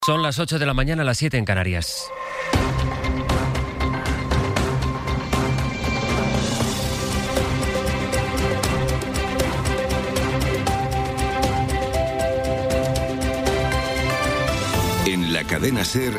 Son las 8 de la mañana, las 7 en Canarias. En la cadena SER,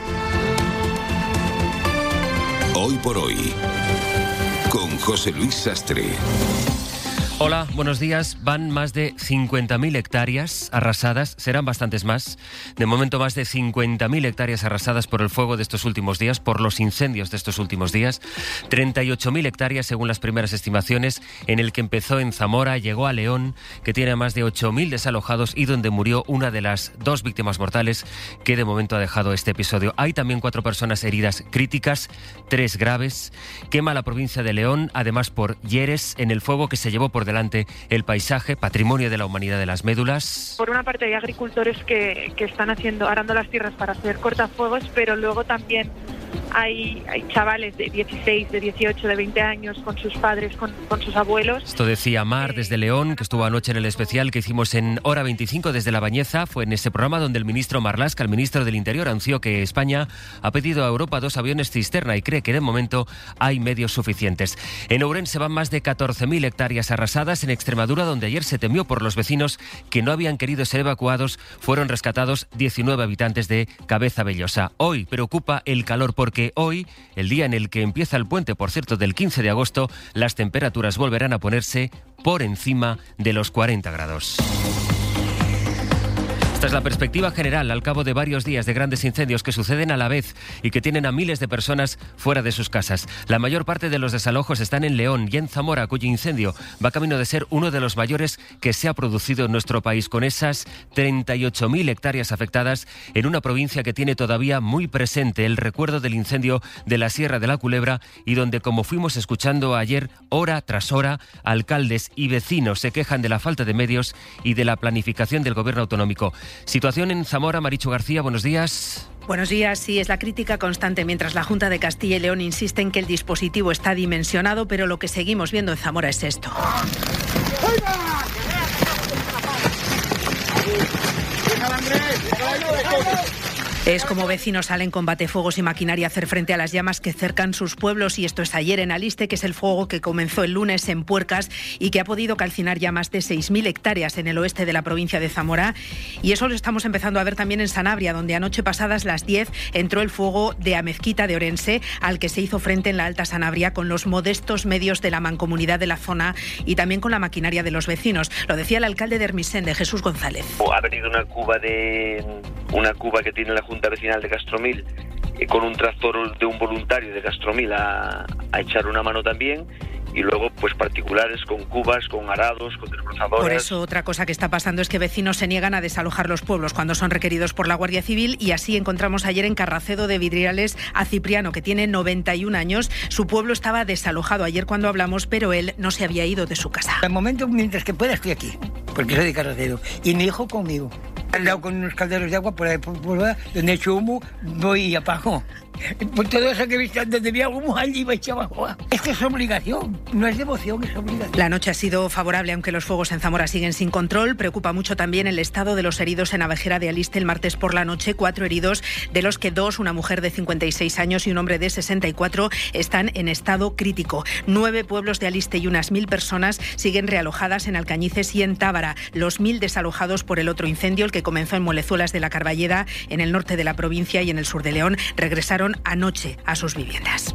Hoy por Hoy, con José Luis Sastre. Hola, buenos días. Van más de 50.000 hectáreas arrasadas, serán bastantes más. De momento más de 50.000 hectáreas arrasadas por el fuego de estos últimos días, por los incendios de estos últimos días. 38.000 hectáreas según las primeras estimaciones, en el que empezó en Zamora, llegó a León, que tiene más de 8.000 desalojados y donde murió una de las 2 víctimas mortales que de momento ha dejado este episodio. Hay también 4 personas heridas críticas, 3 graves. Quema la provincia de León, además por Lleres, en el fuego que se llevó por delante el paisaje, patrimonio de la humanidad de las médulas. Por una parte hay agricultores que están arando las tierras para hacer cortafuegos, pero luego también hay chavales de 16, de 18, de 20 años con sus padres, con sus abuelos. Esto decía Mar desde León, que estuvo anoche en el especial que hicimos en Hora 25 desde La Bañeza. Fue en ese programa donde el ministro Marlaska, el ministro del Interior, anunció que España ha pedido a Europa 2 aviones cisterna y cree que de momento hay medios suficientes. En Ourense van más de 14.000 hectáreas arrasadas. En Extremadura, donde ayer se temió por los vecinos que no habían querido ser evacuados, fueron rescatados 19 habitantes de Cabeza Bellosa. Hoy preocupa el calor porque hoy, el día en el que empieza el puente, por cierto, del 15 de agosto, las temperaturas volverán a ponerse por encima de los 40 grados. Esta es la perspectiva general al cabo de varios días de grandes incendios que suceden a la vez y que tienen a miles de personas fuera de sus casas. La mayor parte de los desalojos están en León y en Zamora, cuyo incendio va camino de ser uno de los mayores que se ha producido en nuestro país, con esas 38.000 hectáreas afectadas en una provincia que tiene todavía muy presente el recuerdo del incendio de la Sierra de la Culebra y donde, como fuimos escuchando ayer, hora tras hora, alcaldes y vecinos se quejan de la falta de medios y de la planificación del gobierno autonómico. Situación en Zamora, Marichu García, buenos días. Buenos días. Sí, es la crítica constante mientras la Junta de Castilla y León insiste en que el dispositivo está dimensionado, pero lo que seguimos viendo en Zamora es esto. Es como vecinos salen con batefuegos y maquinaria a hacer frente a las llamas que cercan sus pueblos, y esto es ayer en Aliste, que es el fuego que comenzó el lunes en Puercas y que ha podido calcinar ya más de 6.000 hectáreas en el oeste de la provincia de Zamora. Y eso lo estamos empezando a ver también en Sanabria, donde anoche pasadas las 10 entró el fuego de Amezquita de Orense, al que se hizo frente en la Alta Sanabria con los modestos medios de la mancomunidad de la zona y también con la maquinaria de los vecinos. Lo decía el alcalde de Hermisende, Jesús González. Ha venido una cuba que tiene la Junta Vecinal de Castromil con un tractor de un voluntario de Castromil a echar una mano también, y luego pues particulares con cubas, con arados, con desbrozadoras. Por eso otra cosa que está pasando es que vecinos se niegan a desalojar los pueblos cuando son requeridos por la Guardia Civil, y así encontramos ayer en Carracedo de Vidriales a Cipriano, que tiene 91 años. Su pueblo estaba desalojado ayer cuando hablamos, pero él no se había ido de su casa. Al momento, mientras que pueda, estoy aquí, porque soy de Carracedo, y mi hijo conmigo. Al lado con unos calderos de agua por ahí, donde he hecho humo, voy y apago. Por todo eso que he visto, donde había humo, allí me echaba agua. Esto es obligación, no es devoción, es obligación. La noche ha sido favorable, aunque los fuegos en Zamora siguen sin control. Preocupa mucho también el estado de los heridos en Abejera de Aliste el martes por la noche. 4 heridos, de los que 2, una mujer de 56 años y un hombre de 64, están en estado crítico. 9 pueblos de Aliste y unas 1.000 personas siguen realojadas en Alcañices y en Tábara. Los 1.000 desalojados por el otro incendio, el que comenzó en Molezuelas de la Carballeda, en el norte de la provincia y en el sur de León, regresaron anoche a sus viviendas.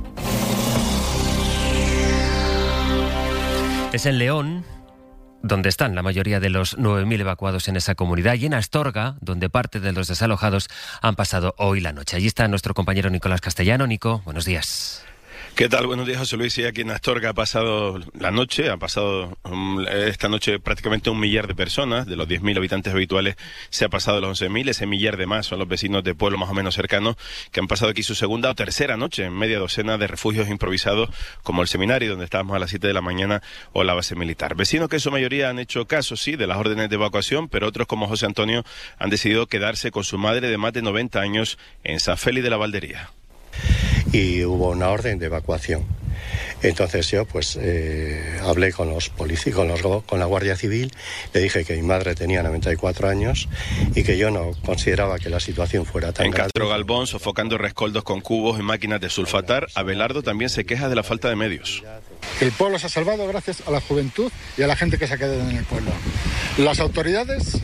Es en León donde están la mayoría de los 9.000 evacuados en esa comunidad, y en Astorga, donde parte de los desalojados han pasado hoy la noche. Allí está nuestro compañero Nicolás Castellano. Nico, buenos días. ¿Qué tal? Buenos días, José Luis. Y aquí en Astorga ha pasado la noche, esta noche prácticamente 1 millar de personas. De los 10.000 habitantes habituales se ha pasado los 11.000. Ese millar de más son los vecinos de pueblos más o menos cercanos que han pasado aquí su segunda o tercera noche en media docena de refugios improvisados, como el seminario donde estábamos a las 7 de la mañana o la base militar. Vecinos que en su mayoría han hecho caso, sí, de las órdenes de evacuación, pero otros, como José Antonio, han decidido quedarse con su madre de más de 90 años en San Félix de la Valdería. Y hubo una orden de evacuación. Entonces yo pues hablé con los policías, con la Guardia Civil, le dije que mi madre tenía 94 años y que yo no consideraba que la situación fuera tan grave. En Castro Galvón, sofocando rescoldos con cubos y máquinas de sulfatar, Abelardo también se queja de la falta de medios. El pueblo se ha salvado gracias a la juventud y a la gente que se ha quedado en el pueblo. Las autoridades,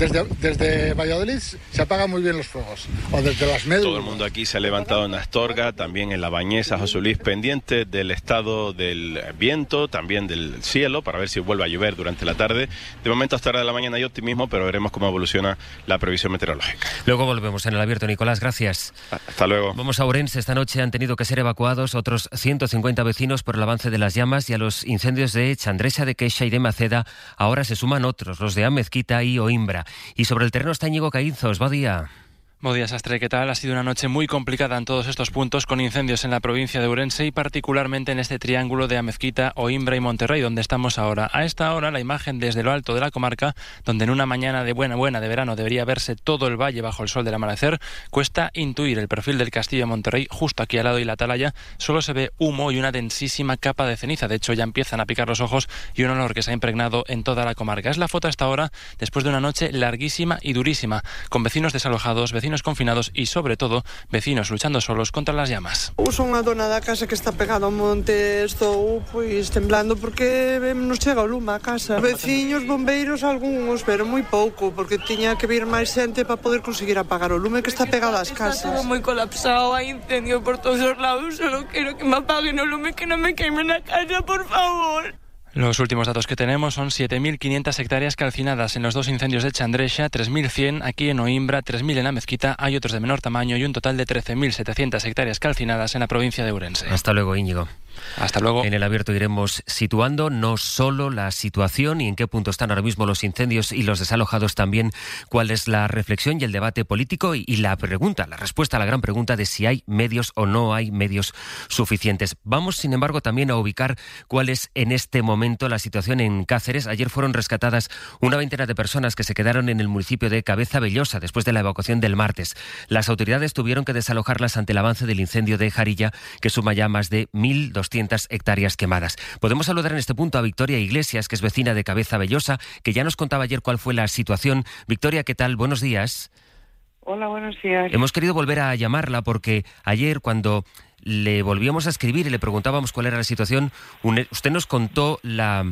desde Valladolid, se apagan muy bien los fuegos, o desde las medios. Todo el mundo aquí se ha levantado en Astorga, también en La Bañeza, José Luis, pendiente del estado del viento, también del cielo, para ver si vuelve a llover durante la tarde. De momento, hasta hora de la mañana hay optimismo, pero veremos cómo evoluciona la previsión meteorológica. Luego volvemos en el abierto, Nicolás, gracias. Hasta luego. Vamos a Ourense. Esta noche han tenido que ser evacuados otros 150 vecinos por el avance de las llamas, y a los incendios de Chandrexa, de Queixa y de Maceda ahora se suman otros, los de Amezquita y Oimbra. Y sobre el terreno está Íñigo Caínzos. Buen día. Buen día, Sastre. ¿Qué tal? Ha sido una noche muy complicada en todos estos puntos, con incendios en la provincia de Ourense y particularmente en este triángulo de Amezquita, Oimbra y Monterrey, donde estamos ahora. A esta hora, la imagen desde lo alto de la comarca, donde en una mañana de buena de verano debería verse todo el valle bajo el sol del amanecer, cuesta intuir el perfil del castillo de Monterrey. Justo aquí al lado y la atalaya solo se ve humo y una densísima capa de ceniza. De hecho, ya empiezan a picar los ojos y un olor que se ha impregnado en toda la comarca. Es la foto a esta hora, después de una noche larguísima y durísima, con vecinos desalojados, vecinos confinados y, sobre todo, vecinos luchando solos contra las llamas. Uso unha dona da casa que está pegada ao monte, estou pois temblando porque nos chega o lume a casa. Veciños, bombeiros, algúns, pero moi pouco, porque tiña que vir máis xente para poder conseguir apagar o lume que está pegado ás casas. Está todo moi colapsado, hai incendio por todos os lados, solo quero que me apaguen o lume, que non me queime na casa, por favor. Los últimos datos que tenemos son 7.500 hectáreas calcinadas en los dos incendios de Chandrexa, 3.100 aquí en Oimbra, 3.000 en Amezquita, hay otros de menor tamaño y un total de 13.700 hectáreas calcinadas en la provincia de Ourense. Hasta luego, Íñigo. Hasta luego. En el abierto iremos situando no solo la situación y en qué punto están ahora mismo los incendios y los desalojados, también cuál es la reflexión y el debate político y la respuesta a la gran pregunta de si hay medios o no hay medios suficientes. Vamos, sin embargo, también a ubicar cuál es en este momento la situación en Cáceres. Ayer fueron rescatadas una veintena de personas que se quedaron en el municipio de Cabeza-Bellosa después de la evacuación del martes. Las autoridades tuvieron que desalojarlas ante el avance del incendio de Jarilla, que suma ya más de 1.200 hectáreas quemadas. Podemos saludar en este punto a Victoria Iglesias, que es vecina de Cabeza-Bellosa, que ya nos contaba ayer cuál fue la situación. Victoria, ¿qué tal? Buenos días. Hola, buenos días. Hemos querido volver a llamarla porque ayer, cuando le volvíamos a escribir y le preguntábamos cuál era la situación, usted nos contó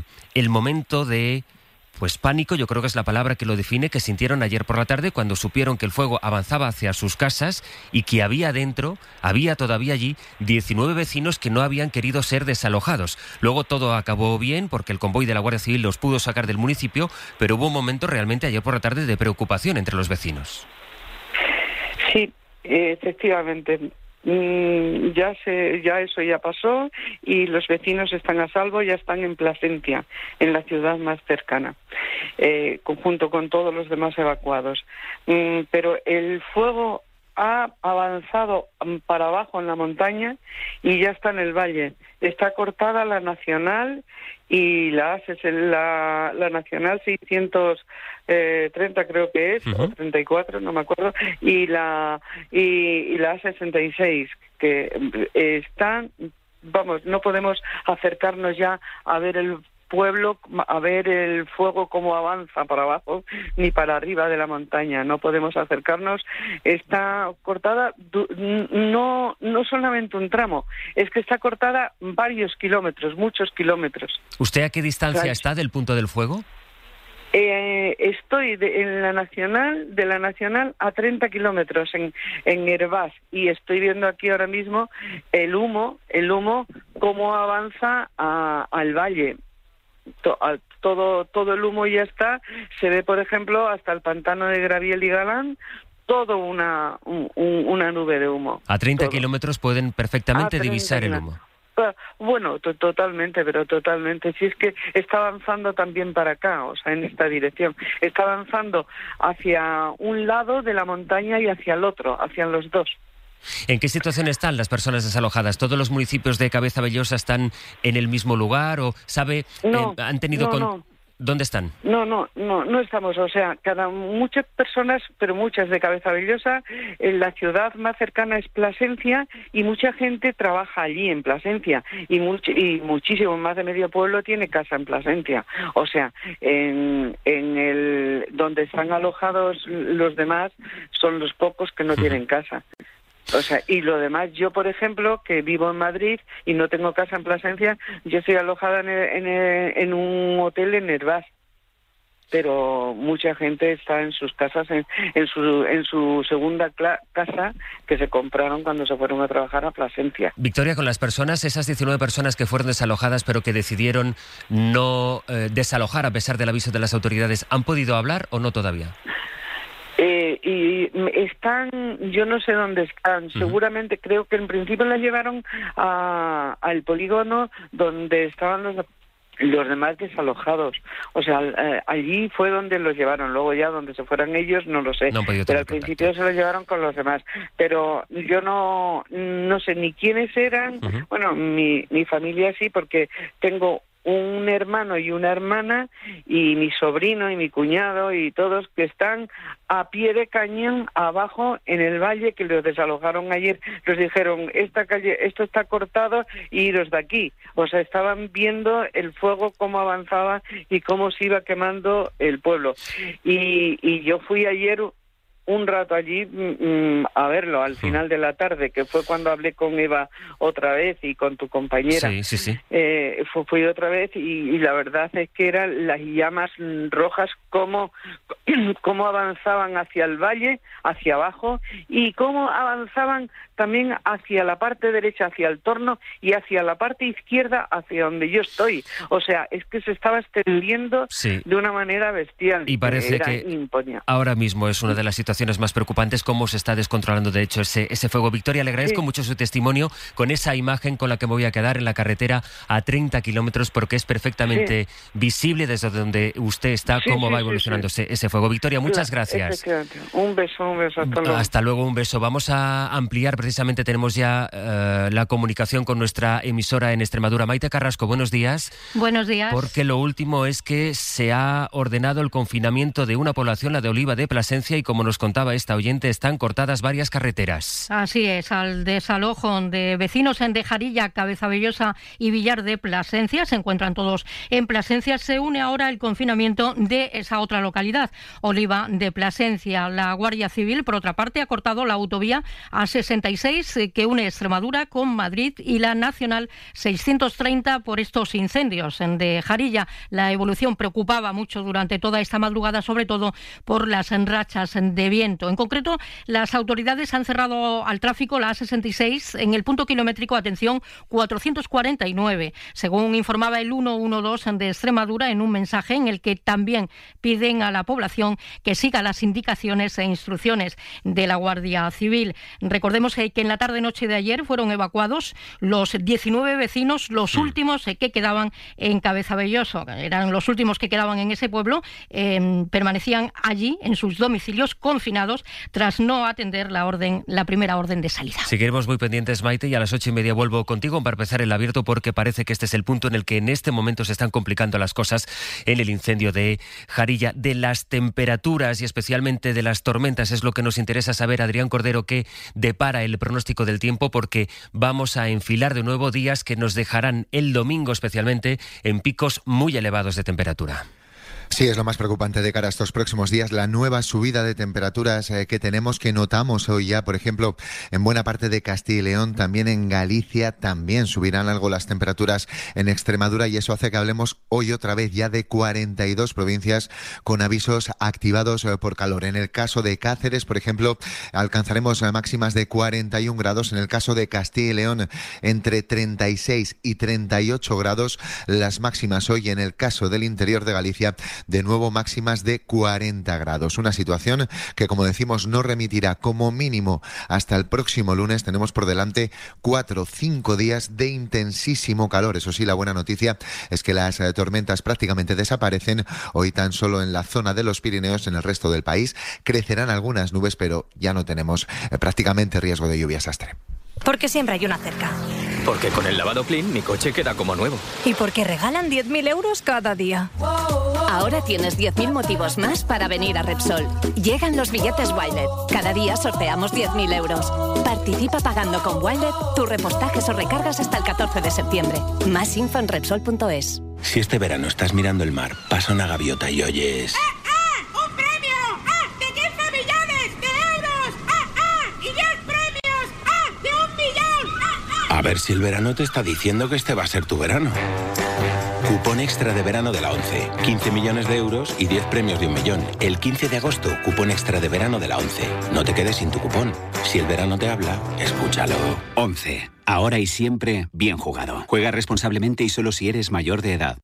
el momento de pánico, yo creo que es la palabra que lo define, que sintieron ayer por la tarde cuando supieron que el fuego avanzaba hacia sus casas y que había todavía allí 19 vecinos que no habían querido ser desalojados. Luego todo acabó bien porque el convoy de la Guardia Civil los pudo sacar del municipio, pero hubo un momento realmente ayer por la tarde de preocupación entre los vecinos. Sí, efectivamente. Ya eso ya pasó y los vecinos están a salvo, ya están en Plasencia, en la ciudad más cercana, junto con todos los demás evacuados. Pero el fuego ha avanzado para abajo en la montaña y ya está en el valle. Está cortada la nacional y la nacional 630 creo que es, o 34, no me acuerdo, y la A66, que están, no podemos acercarnos ya a ver el pueblo, a ver el fuego cómo avanza para abajo ni para arriba de la montaña. No podemos acercarnos. Está cortada no solamente un tramo, es que está cortada varios kilómetros, muchos kilómetros. ¿Usted a qué distancia está del punto del fuego? Estoy de la nacional a 30 kilómetros en Hervás, y estoy viendo aquí ahora mismo el humo cómo avanza al valle. Todo el humo ya está. Se ve, por ejemplo, hasta el pantano de Graviel y Galán, todo una nube de humo. A 30 kilómetros pueden perfectamente divisar el humo. Bueno, totalmente. Si es que está avanzando también para acá, o sea, en esta dirección. Está avanzando hacia un lado de la montaña y hacia el otro, hacia los dos. ¿En qué situación están las personas desalojadas? ¿Todos los municipios de Cabeza-Bellosa están en el mismo lugar o sabe? No, han tenido ¿Dónde están? No estamos. O sea, muchas personas, pero muchas de Cabezavellosa, en la ciudad más cercana es Plasencia y mucha gente trabaja allí en Plasencia y muchísimo más de medio pueblo tiene casa en Plasencia. O sea, en el donde están alojados los demás son los pocos que no tienen casa. O sea, y lo demás, yo por ejemplo, que vivo en Madrid y no tengo casa en Plasencia, yo estoy alojada en un hotel en Hervás. Pero mucha gente está en sus casas, en su segunda casa que se compraron cuando se fueron a trabajar a Plasencia. Victoria, con las personas, esas 19 personas que fueron desalojadas pero que decidieron no desalojar a pesar del aviso de las autoridades, ¿han podido hablar o no todavía? Y están, yo no sé dónde están, seguramente creo que en principio las llevaron al polígono donde estaban los demás desalojados. O sea, allí fue donde los llevaron. Luego ya donde se fueran ellos no lo sé, pero al principio se los llevaron con los demás. Pero yo no sé ni quiénes eran. Bueno, mi familia sí, porque tengo un hermano y una hermana y mi sobrino y mi cuñado y todos que están a pie de cañón abajo en el valle, que los desalojaron ayer. Les dijeron, esta calle, esto está cortado y iros de aquí. O sea, estaban viendo el fuego cómo avanzaba y cómo se iba quemando el pueblo. Y yo fui ayer un rato allí a verlo al final de la tarde, que fue cuando hablé con Eva otra vez y con tu compañera. Sí. Fui otra vez y la verdad es que eran las llamas rojas cómo avanzaban hacia el valle, hacia abajo, y cómo avanzaban también hacia la parte derecha, hacia el torno, y hacia la parte izquierda, hacia donde yo estoy. O sea, es que se estaba extendiendo de una manera bestial. Y parece que ahora mismo es una de las situaciones más preocupantes, cómo se está descontrolando de hecho ese fuego. Victoria, le agradezco mucho su testimonio con esa imagen con la que me voy a quedar en la carretera a 30 kilómetros, porque es perfectamente visible desde donde usted está cómo va evolucionando ese fuego. Victoria, muchas gracias. Un beso, hasta luego. Hasta luego, un beso. Vamos a ampliar, precisamente tenemos ya la comunicación con nuestra emisora en Extremadura. Maite Carrasco, buenos días. Buenos días. Porque lo último es que se ha ordenado el confinamiento de una población, la de Oliva de Plasencia, y como nos contaba esta oyente, están cortadas varias carreteras. Así es, al desalojo de vecinos de Jarilla, Cabezavellosa y Villar de Plasencia, se encuentran todos en Plasencia, se une ahora el confinamiento de esa otra localidad, Oliva de Plasencia. La Guardia Civil, por otra parte, ha cortado la autovía A66 que une Extremadura con Madrid y la Nacional 630 por estos incendios de Jarilla. La evolución preocupaba mucho durante toda esta madrugada, sobre todo por las rachas de viento. En concreto, las autoridades han cerrado al tráfico la A66 en el punto kilométrico, atención, 449, según informaba el 112 de Extremadura en un mensaje en el que también piden a la población que siga las indicaciones e instrucciones de la Guardia Civil. Recordemos que en la tarde-noche de ayer fueron evacuados los 19 vecinos, los últimos que quedaban en Cabezavellosa. Eran los últimos que quedaban en ese pueblo, permanecían allí en sus domicilios confinados tras no atender la primera orden de salida. Seguiremos muy pendientes, Maite, y a las 8:30 vuelvo contigo para empezar el abierto, porque parece que este es el punto en el que en este momento se están complicando las cosas en el incendio de Jarilla. De las temperaturas y especialmente de las tormentas es lo que nos interesa saber, Adrián Cordero, qué depara el pronóstico del tiempo, porque vamos a enfilar de nuevo días que nos dejarán el domingo especialmente en picos muy elevados de temperatura. Sí, es lo más preocupante de cara a estos próximos días, la nueva subida de temperaturas que notamos hoy ya, por ejemplo, en buena parte de Castilla y León, también en Galicia, también subirán algo las temperaturas en Extremadura, y eso hace que hablemos hoy otra vez ya de 42 provincias con avisos activados por calor. En el caso de Cáceres, por ejemplo, alcanzaremos máximas de 41 grados, en el caso de Castilla y León entre 36 y 38 grados las máximas hoy, en el caso del interior de Galicia de nuevo máximas de 40 grados. Una situación que, como decimos, no remitirá como mínimo hasta el próximo lunes. Tenemos por delante 4 o 5 días de intensísimo calor. Eso sí, la buena noticia es que las tormentas prácticamente desaparecen. Hoy tan solo en la zona de los Pirineos, en el resto del país, crecerán algunas nubes, pero ya no tenemos prácticamente riesgo de lluvia sastre. Porque siempre hay una cerca. Porque con el lavado Clean mi coche queda como nuevo. Y porque regalan 10.000 euros cada día. Ahora tienes 10.000 motivos más para venir a Repsol. Llegan los billetes Wilet. Cada día sorteamos 10.000 euros. Participa pagando con Wilet tus repostajes o recargas hasta el 14 de septiembre. Más info en Repsol.es. Si este verano estás mirando el mar, pasa una gaviota y oyes... ¡Un premio! ¡De 15 millones de euros! ¡Y 10 premios! ¡De 1 millón! A ver si el verano te está diciendo que este va a ser tu verano. Cupón extra de verano de la ONCE. 15 millones de euros y 10 premios de 1 millón. El 15 de agosto, cupón extra de verano de la ONCE. No te quedes sin tu cupón. Si el verano te habla, escúchalo. ONCE. Ahora y siempre, bien jugado. Juega responsablemente y solo si eres mayor de edad.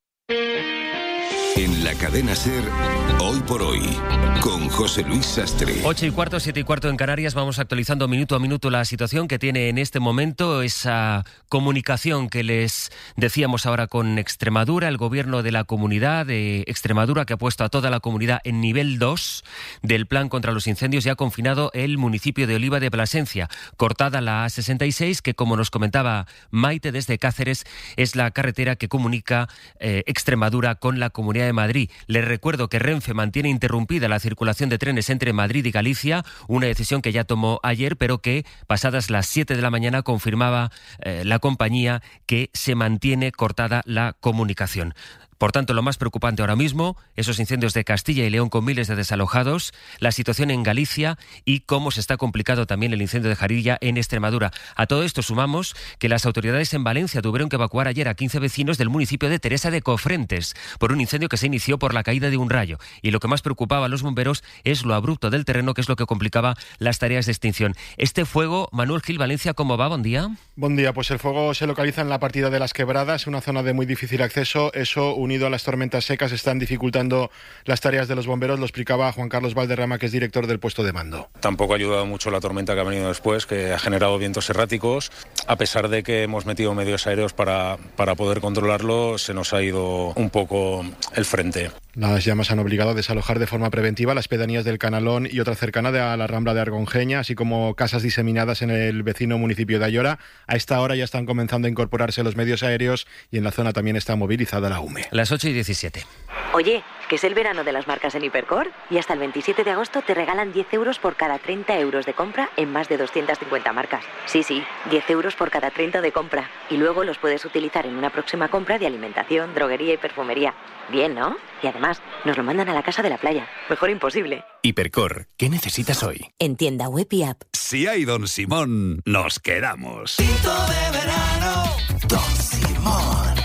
En la cadena SER, Hoy por Hoy, con José Luis Sastre. 8:15, 7:15 en Canarias. Vamos actualizando minuto a minuto la situación que tiene en este momento esa comunicación que les decíamos ahora con Extremadura, el gobierno de la comunidad de Extremadura, que ha puesto a toda la comunidad en nivel 2 del plan contra los incendios, y ha confinado el municipio de Oliva de Plasencia. Cortada la A66, que como nos comentaba Maite desde Cáceres, es la carretera que comunica Extremadura con la Comunidad de Madrid. Les recuerdo que Renfe mantiene interrumpida la circulación de trenes entre Madrid y Galicia, una decisión que ya tomó ayer, pero que pasadas las 7 de la mañana confirmaba la compañía que se mantiene cortada la comunicación. Por tanto, lo más preocupante ahora mismo, esos incendios de Castilla y León con miles de desalojados, la situación en Galicia y cómo se está complicando también el incendio de Jarilla en Extremadura. A todo esto sumamos que las autoridades en Valencia tuvieron que evacuar ayer a 15 vecinos del municipio de Teresa de Cofrentes por un incendio que se inició por la caída de un rayo. Y lo que más preocupaba a los bomberos es lo abrupto del terreno, que es lo que complicaba las tareas de extinción. Este fuego, Manuel Gil, Valencia, ¿cómo va? Buen día. Buen día, pues el fuego se localiza en la partida de Las Quebradas, una zona de muy difícil acceso. Eso, unido a las tormentas secas, están dificultando las tareas de los bomberos, lo explicaba Juan Carlos Valderrama, que es director del puesto de mando. Tampoco ha ayudado mucho la tormenta que ha venido después, que ha generado vientos erráticos. A pesar de que hemos metido medios aéreos para poder controlarlo, se nos ha ido un poco el frente. Las llamas han obligado a desalojar de forma preventiva las pedanías del Canalón y otra cercana a la Rambla de Argonjeña, así como casas diseminadas en el vecino municipio de Ayora. A esta hora ya están comenzando a incorporarse los medios aéreos y en la zona también está movilizada la UME. Las 8:17. Oye, que es el verano de las marcas en Hipercor y hasta el 27 de agosto te regalan 10 euros por cada 30 euros de compra en más de 250 marcas. Sí, 10 euros por cada 30 de compra. Y luego los puedes utilizar en una próxima compra de alimentación, droguería y perfumería. Bien, ¿no? Y además, nos lo mandan a la casa de la playa. Mejor imposible. Hipercor, ¿qué necesitas hoy? En tienda web y app. Si hay Don Simón, nos quedamos. Tinto de verano, Don Simón.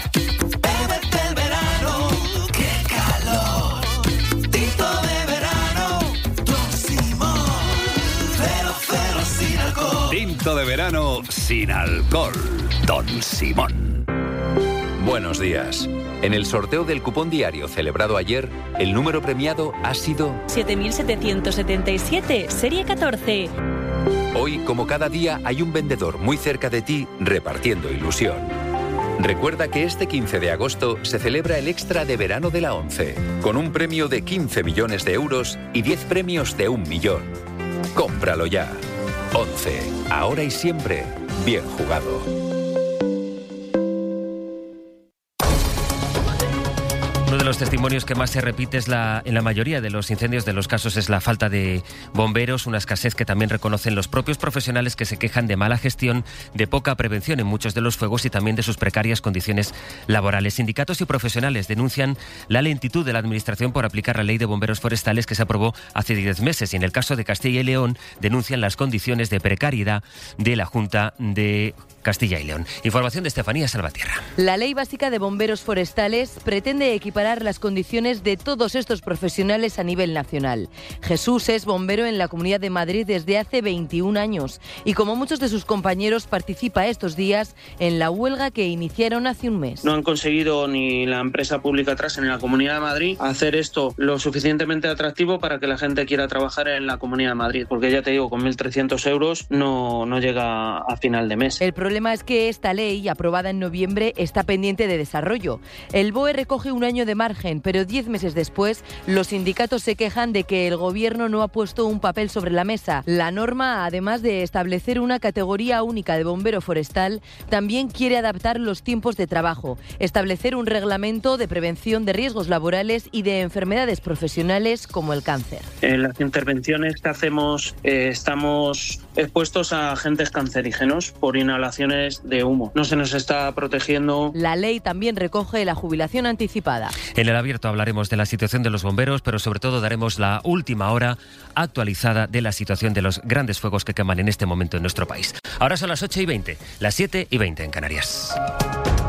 Bébete el verano, qué calor. Tinto de verano, Don Simón. 0,0 sin alcohol. Tinto de verano sin alcohol. Don Simón. Buenos días. En el sorteo del cupón diario celebrado ayer, el número premiado ha sido 7.777, serie 14. Hoy, como cada día, hay un vendedor muy cerca de ti repartiendo ilusión. Recuerda que este 15 de agosto se celebra el extra de verano de la ONCE, con un premio de 15 millones de euros y 10 premios de 1 millón. Cómpralo ya. ONCE, ahora y siempre, bien jugado. Uno de los testimonios que más se repite en la mayoría de los incendios, de los casos, es la falta de bomberos, una escasez que también reconocen los propios profesionales, que se quejan de mala gestión, de poca prevención en muchos de los fuegos y también de sus precarias condiciones laborales. Sindicatos y profesionales denuncian la lentitud de la Administración por aplicar la Ley de Bomberos Forestales, que se aprobó hace 10 meses, y en el caso de Castilla y León denuncian las condiciones de precariedad de la Junta de Castilla y León. Información de Estefanía Salvatierra. La Ley Básica de Bomberos Forestales pretende equiparar las condiciones de todos estos profesionales a nivel nacional. Jesús es bombero en la Comunidad de Madrid desde hace 21 años y, como muchos de sus compañeros, participa estos días en la huelga que iniciaron hace un mes. No han conseguido ni la empresa pública Trasen en la Comunidad de Madrid hacer esto lo suficientemente atractivo para que la gente quiera trabajar en la Comunidad de Madrid, porque ya te digo, con 1.300 euros no llega a final de mes. El problema es que esta ley, aprobada en noviembre, está pendiente de desarrollo. El BOE recoge un año de de margen, pero 10 meses después los sindicatos se quejan de que el gobierno no ha puesto un papel sobre la mesa. La norma, además de establecer una categoría única de bombero forestal, también quiere adaptar los tiempos de trabajo, establecer un reglamento de prevención de riesgos laborales y de enfermedades profesionales como el cáncer. En las intervenciones que hacemos estamos expuestos a agentes cancerígenos por inhalaciones de humo. No se nos está protegiendo. La ley también recoge la jubilación anticipada. En el abierto hablaremos de la situación de los bomberos, pero sobre todo daremos la última hora actualizada de la situación de los grandes fuegos que queman en este momento en nuestro país. Ahora son las 8:20, las 7:20 en Canarias.